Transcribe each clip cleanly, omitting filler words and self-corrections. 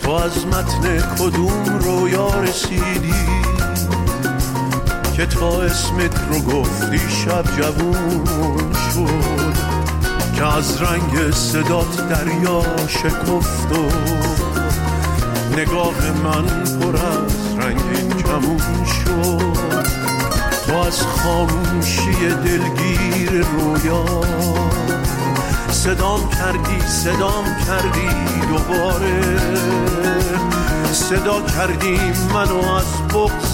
تو از متن کدوم رویا رسیدی که تا اسمت رو گفتی شب جوون شد، که از رنگ صدات دریا شکفت و نگاه من پر از رنگین کمون شد. تو از خاموشی دلگیر رویا صدام کردی دوباره، صدا کردی منو از بغض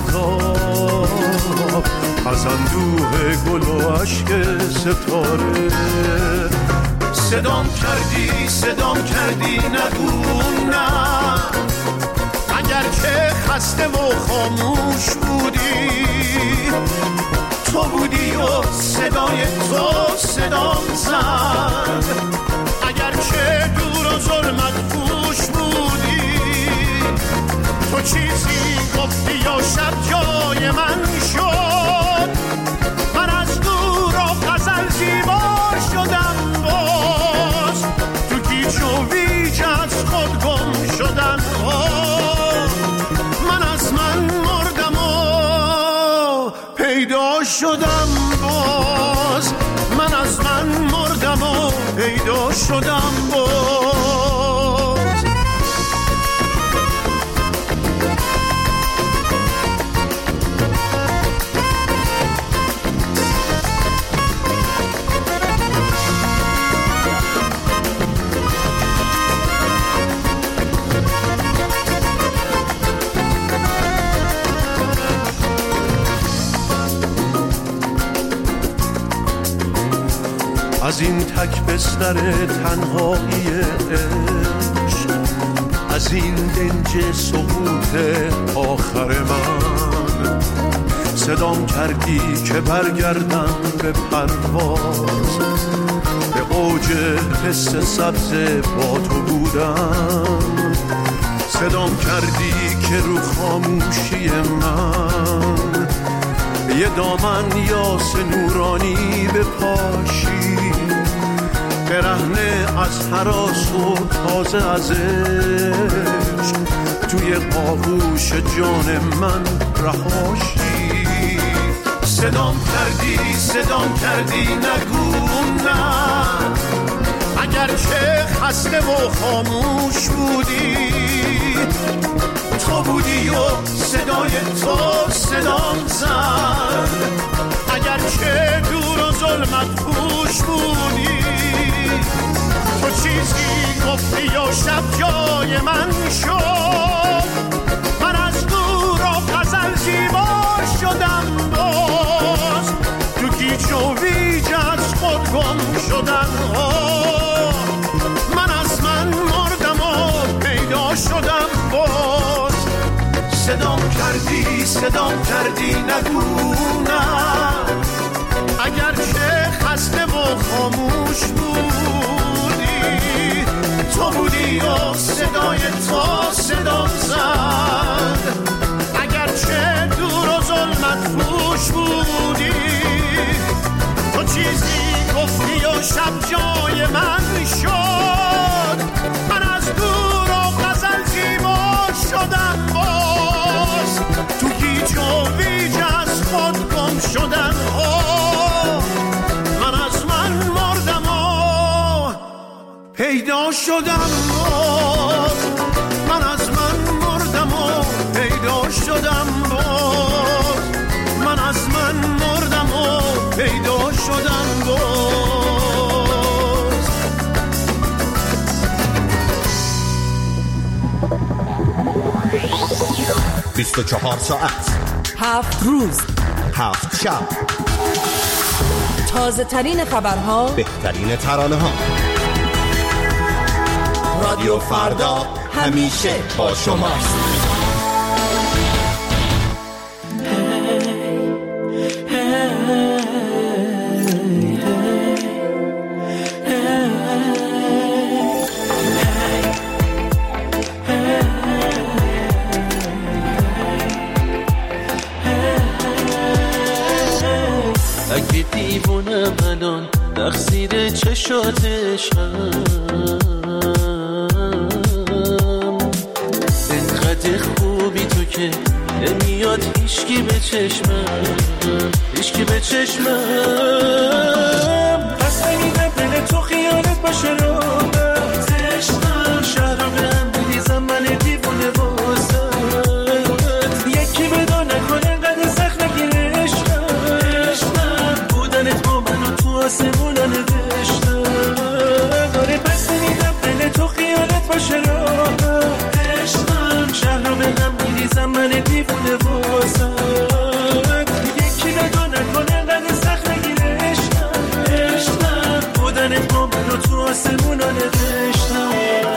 مهتاب، از اندوه گل و عشق ستاره. صدام کردی نگو نه، اگر که خسته و خاموش بودی، تو بودی و صدای تو صدام زد. اگر که دور و ظلمت پوش بودی، تو چیزی گفتی و شب جای من شد. من از دور و غزل زیبا شدم، باز تو گیج و ویج از خود گم شدم. من از من مردم و پیدا شدم، باز من از من مردم و پیدا شدم باز. از این تک بستر تنهایی عشق، از این دنج سقوط آخر من، صدام کردی که برگردم به پرواز، به اوج حس سبز با تو بودم. صدام کردی که رو خاموشی من یه دامن یاس نورانی بپاشی، برهنه از هراس و تازه از عشق، توی آغوش جان من رهاشی. صدام کردی نگو نه، اگر که خسته و خاموش بودی، تو بودی و صدای تو صدام زد. اگر که دور و ظلمت پوش بودی، تو چیزی گفتی و شب جای من شد. من از دور و غزل زیبا شدم، باز تو گیج و ویج از خود گم شدم. من از من مردم و پیدا شدم باز. صدام کردی نگو نه، اگر که خسته و خاموش بودی، تو بودی و صدای تو صدام زد. اگر که دور و ظلمت پوش بودی، تو چیزی گفتی و شب جای من شد. من از دور و غزل زیبا شدم باز، تو گیج و ویج از خود گم شدم. من از من مردم و پیدا شدم باز. من از من مردم و پیدا شدم باز. من از من مردم و پیدا شدم باز. 24 ساعت 7 روز 7 شب، تازه ترین خبرها، بهترین ترانه ها. رادیو فردا همیشه با شماست. اگه دیوونم الان تقصیر چشاتشم، بیاد هیچکی به چشمم، هیچکی به چشمم. پس نمیدم دل تو خیالت باشه راحت، عشقم شهر رو به هم بریزم من دیوونه واسد. یکی بدان نکنه انقدر سخت نگیره عشقم، بودنت با من و تو آسمونا نوشتم. آره پس نمیدم دل تو خیالت باشه راحت، عشقم شهر رو به هم بریزم من دیوونه واسد. یکی بدان نکنه انقدر سخت نگیره عشقم، بودنت با من و تو آسمونا نوشتم.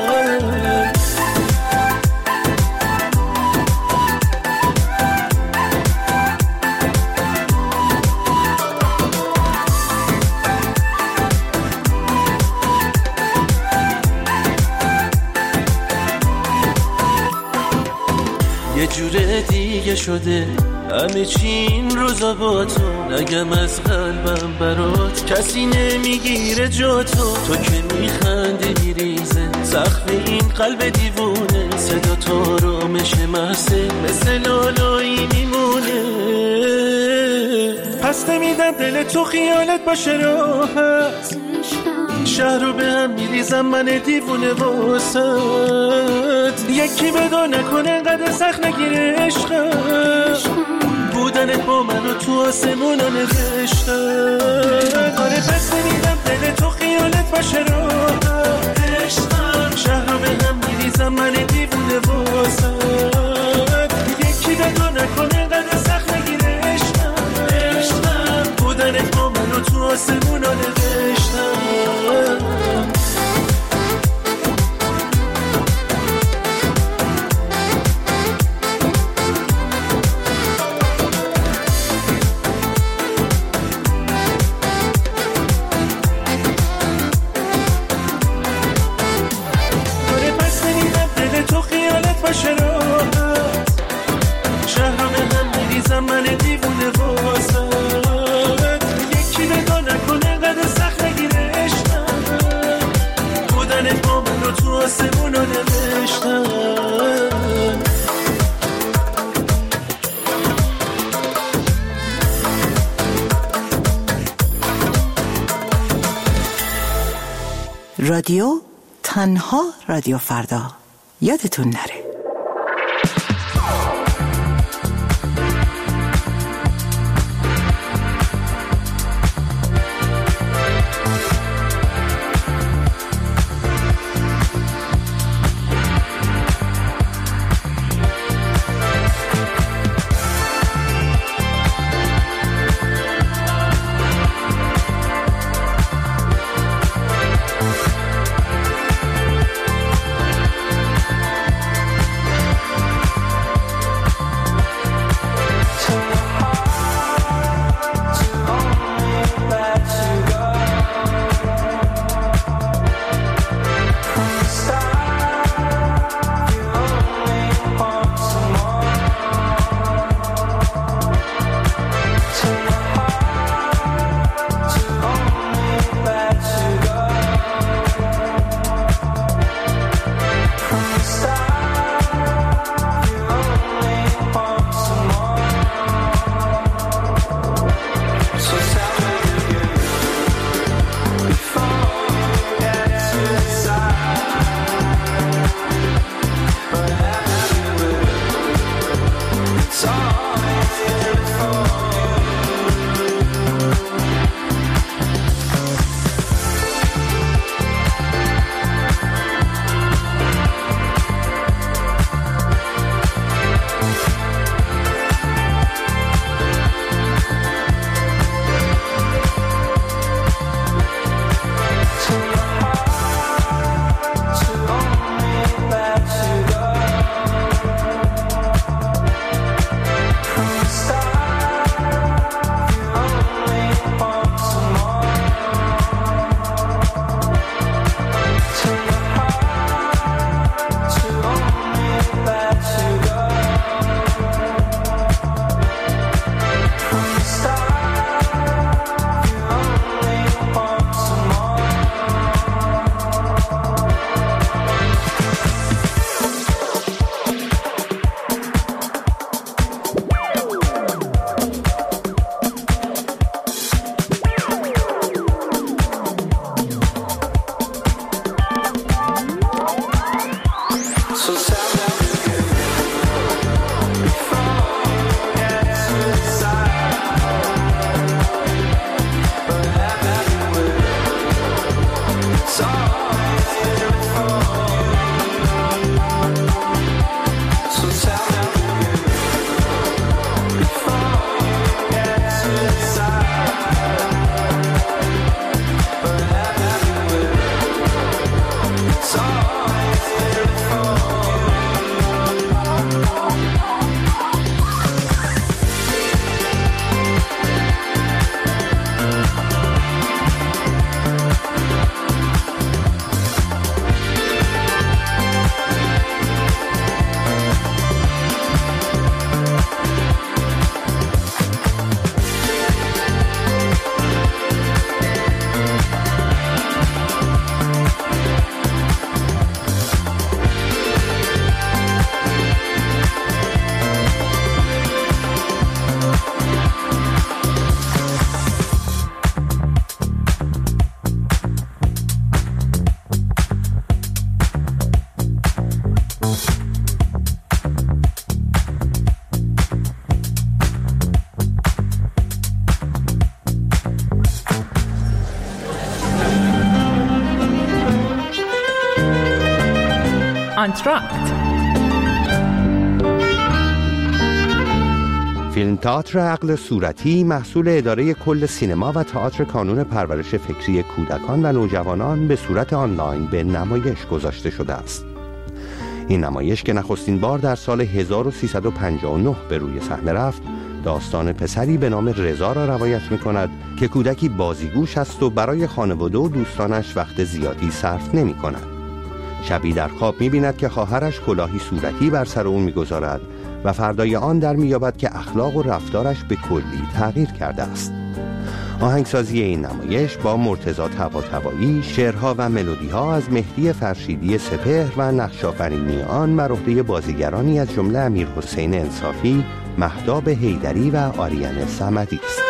یه جوره دیگه شده همه چی این روزا با تو، نگم از قلبم برات کسی نمیگیره جا تو که میخندی میریزه زخم این قلب دیوونه، صدا تو رو میشه محسه مثل لالایی میمونه. پس نمیدم دل تو خیالت باشه راحت، شهر رو به هم میریزم من دیوونه واسد. یکی بدان نکنه انقدر سخت نگیره عشقم، بودنت با من و تو آسمونا نوشتم. آره پس نمیدم دل تو خیالت باشه راحت، عشقم شهر رو به هم میریزم من دیوونه واسد. یکی بدان نکنه انقدر سخت نگیره عشقم، بودنت با من و تو آسمونا نوشتم. باشه راحت، شهر رو به هم میریزم من دیوونه واسد. یکی بدان نکنه انقدر سخت نگیره عشقم، بودنت با من و تو آسمونا نوشتم. رادیو تنها رادیو فردا، یادتون نره. آنتراکت. فیلم تئاتر عقل صورتی محصول اداره کل سینما و تئاتر کانون پرورش فکری کودکان و نوجوانان به صورت آنلاین به نمایش گذاشته شده است. این نمایش که نخستین بار در سال 1359 به روی صحنه رفت، داستان پسری به نام رضا را روایت می‌کند که کودکی بازیگوش است و برای خانواده و دوستانش وقت زیادی صرف نمی‌کند. شبی در خواب می‌بیند که خواهرش کلاهی صورتی بر سر او می‌گذارد و فردای آن در می‌یابد که اخلاق و رفتارش به کلی تغییر کرده است. آهنگسازی این نمایش با مرتضی طباطبایی، شعرها و ملودی‌ها از مهدی فرشیدی سپهر و نقش‌آفرینی آن بر عهده بازیگرانی از جمله امیرحسین انصافی، مهتاب حیدری و آریان صمدی است.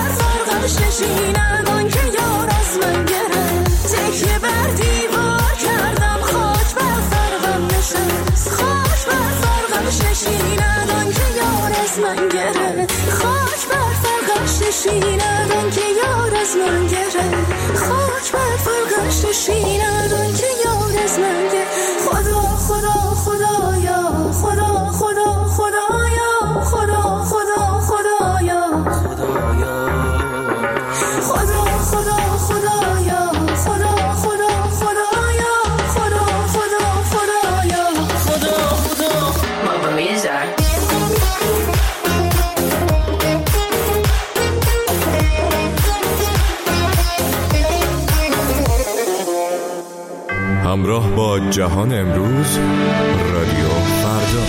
نشینم آن که یار از من گرفت، تکیه بر دیوار نشیند آن که یار از من گرفت، خاک بر فرقش نشیند آن که یار از من گرفت. خدا خدا خدایا، خدا خدا خدایا، خدا خدا خدایا، خدایا خدا خدا خدایا، خدا خدا خدایا، خدا خدا خدایا، خدا خدا. Mama Lisa. همراه با جهان امروز، رادیو فردا.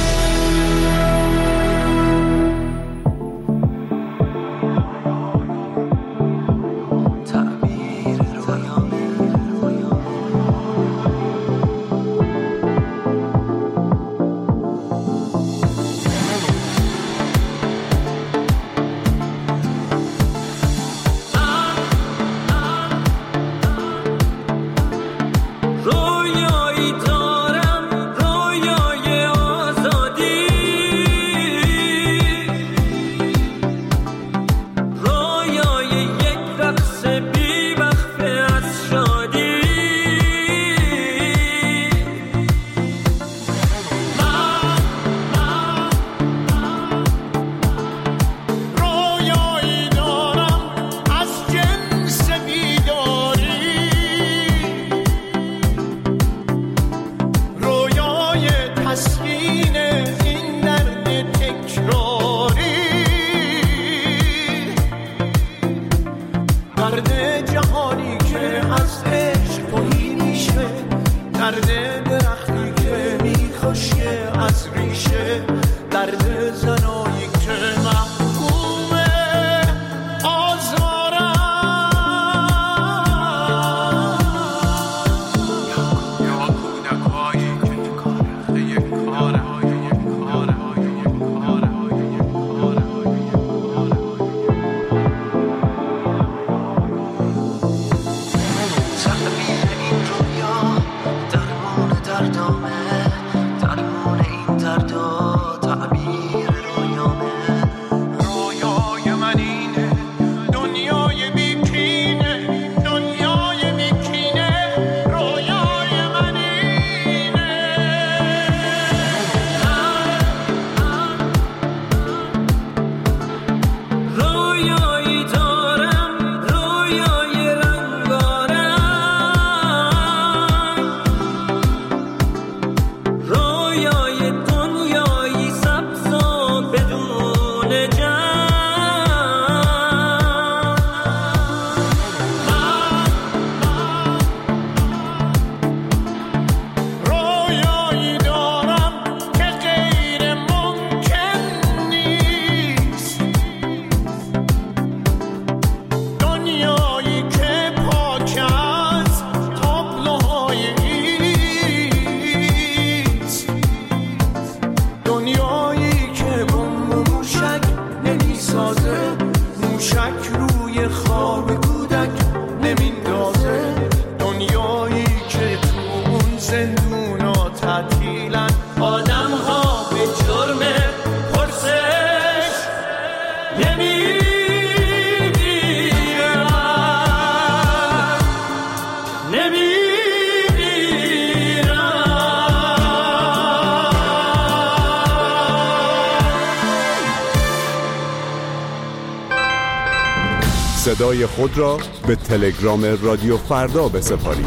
صدای خود را به تلگرام رادیو فردا بسپارید.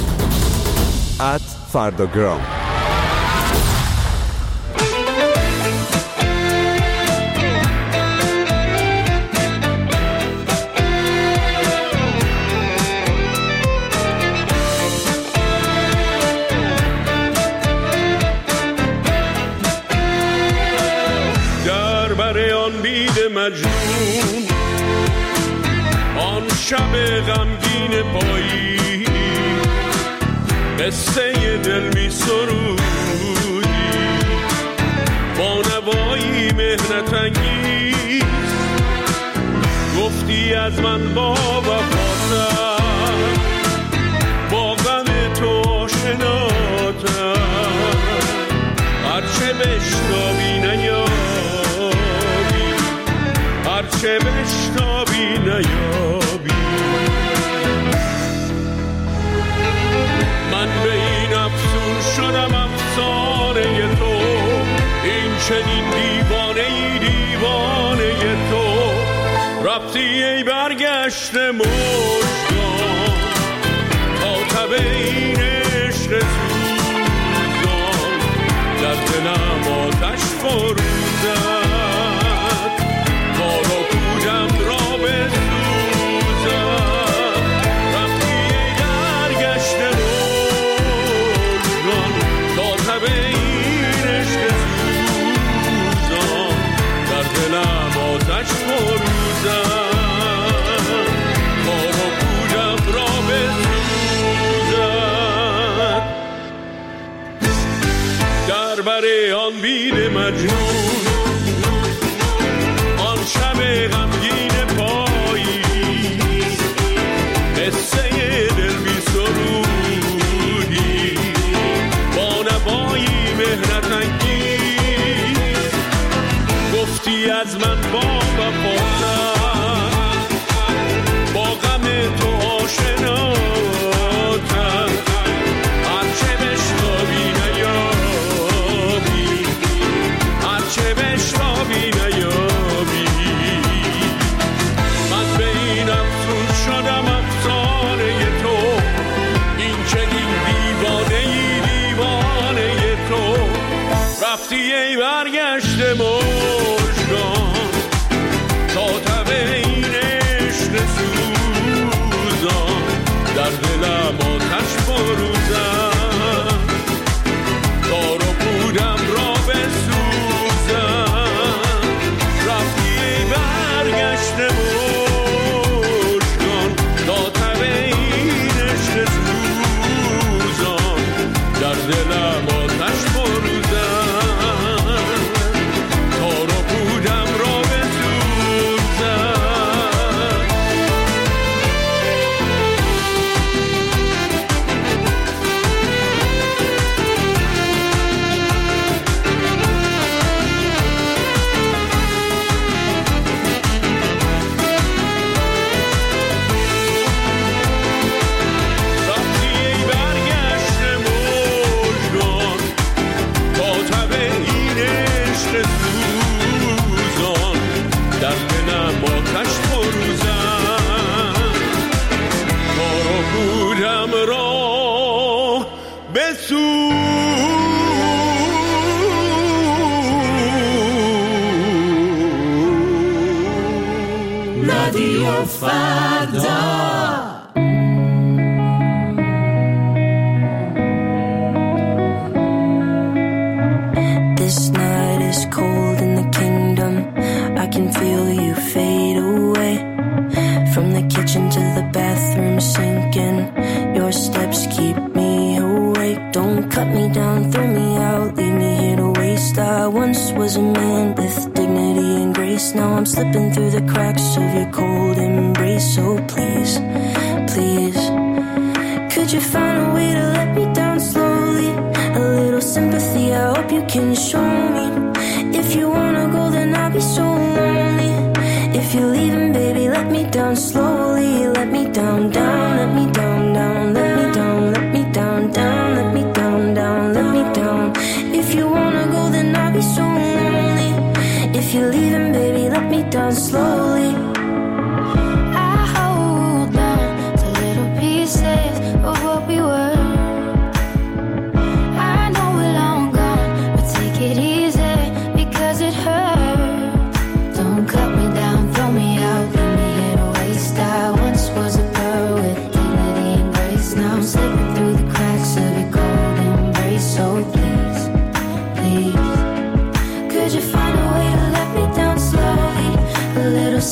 @فرداگرام. در بر آن بید مجنون، آن شب غمگین پایی، قصه دل می سرودی با نوایی مهنت انگیز. گفتی از من با وفاتم، با غم تو آشناتم، هرچه بشتابی نیابی، هرچه بشتابی افسون شدم افسانه تو، این چنین دیوانه تو. رفتی ای برگشته مژگان، تا تب این عشق سوزان در دلم آتش فروزد. کار و پودم را بسوزد. رفتی ای برگشته مژگان، تا تب این عشق سوزان در دلم آتش فروزد. برای آن بید مجنون، آن شب غمگین پایی، قصه دل بی سرودی با نوایی مهنت انگیز. گفتی از من با وفاتر، با غم تو آشناتر، هرچه بشنوی چه بشنوی نیابی. من به این افسون شدم افسانه تو، این چنین دیوانه تو. رفتی ای برگشته مژگان، تا تب این عشق سوزان در دلم آتش فروزد. کار و پودم را بسوزد. برگشته مژگان، تا تب این عشق سوزان در دلم آتش فروزد. کار و پودم را بسوزد. رادیو فردا. This night is cold in the kingdom. I can feel you fade away. From the kitchen to the bathroom sinking. Your steps keep me awake. Don't cut me down, throw me out, leave me here to waste. I once was a man with dignity and grace. Now I'm slipping through the cracks of your cold embrace. So please, please, could you find a way to let me down slowly? A little sympathy, I hope you can show me. If you wanna go, then I'll be so lonely. If you're leaving, baby, let me down slowly. Let me down, down, let me down, down, let me down, let me down, down, let me down, down, let me down. If you wanna go, then I'll be so lonely. If you're leaving, baby, let me down slowly. I hold on to little pieces of what we were. I know we're long gone, but take it easy because it hurts. Don't cut me down, throw me out, leave me here to waste. I once was a pearl with dignity and grace. Now I'm slipping through the cracks of your cold embrace. So please, please, could you find a way to let me down slowly? A little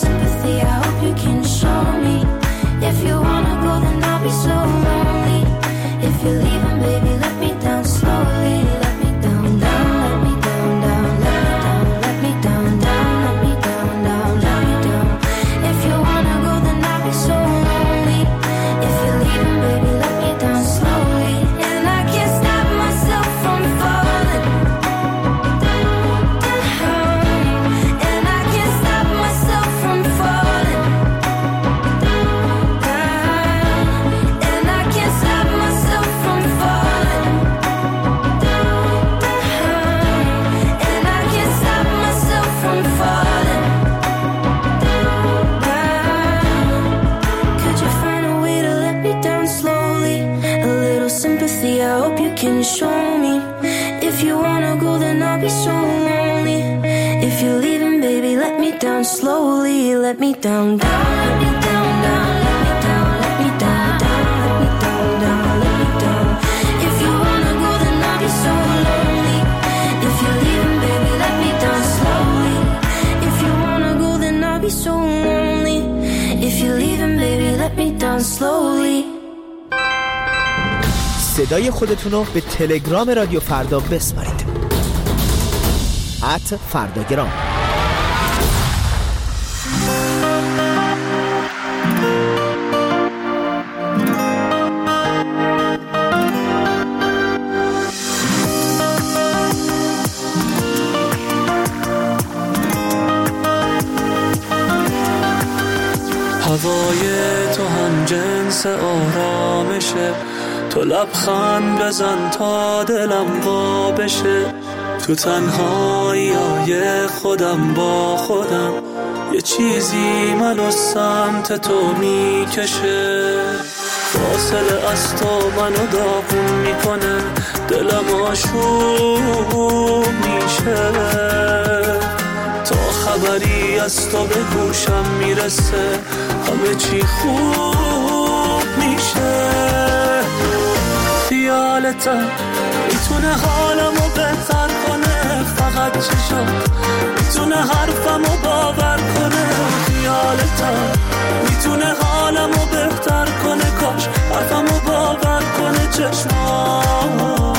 can show me. If you wanna go, then I'll be so lonely. If you're leaving, baby, let me down slowly. Let me down, down, let me down, down, let me down, let me down, down, let me down, down, let me down. If you wanna go, then I'll be so lonely. If you're leaving, baby, let me down slowly. If you wanna go, then I'll be so lonely. If you're leaving, baby, let me down slowly. صدای خودتون رو به تلگرام رادیو فردا بسپارید. @فرداگرام. هوای تو هم جنس آرامشه، تو لبخند بزن تا دلم وا بشه. تو تنهایی‌های خودم با خودم، یه چیزی منو سمت تو میکشه. فاصله از تو منو داغون میکنه، دلم آشوب میشه. تا خبری از تو به گوشم میرسه، همه چی خوب میشه. خیالتم میتونه حالمو بهتر کنه، فقط چشات میتونه حرفمو باور کنه. خیالتم میتونه حالمو بهتر کنه، کاش حرفمو باور کنه چشمات.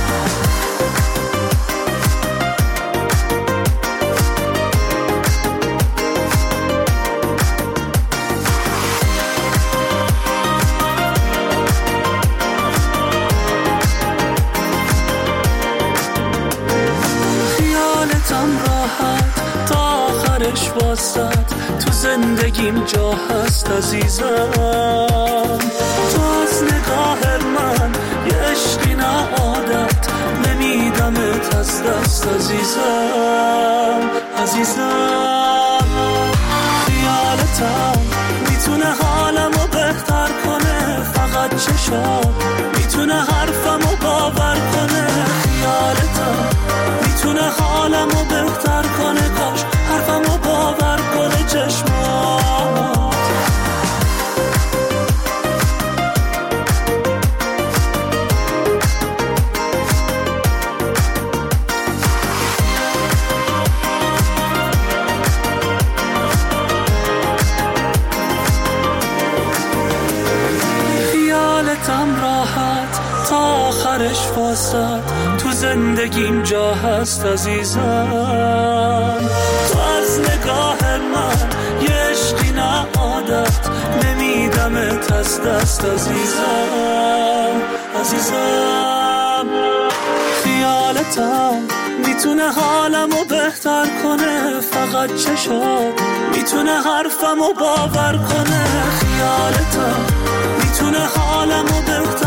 واسد تو زندگیم جا هست عزیزم. تو از نگاه من یه عشقی نه عادت، نمیدمت از دست عزیزم. عزیزم خیالتم میتونه حالمو بهتر کنه، فقط چشات میتونه حرفمو باور کنه. خیالتم میتونه حالمو بهتر کنه، کاش حرفمو باور کنه چشمات. خیالتم راحت تا آخرش واسد، تو زندگیم جا هست عزیزم. تو از نگاه من یه عشقی نه عادت، نمیدمت از دست عزیزم. عزیزم خیالتم میتونه حالمو بهتر کنه، فقط چشات میتونه حرفمو باور کنه. خیالتم میتونه حالمو بهتر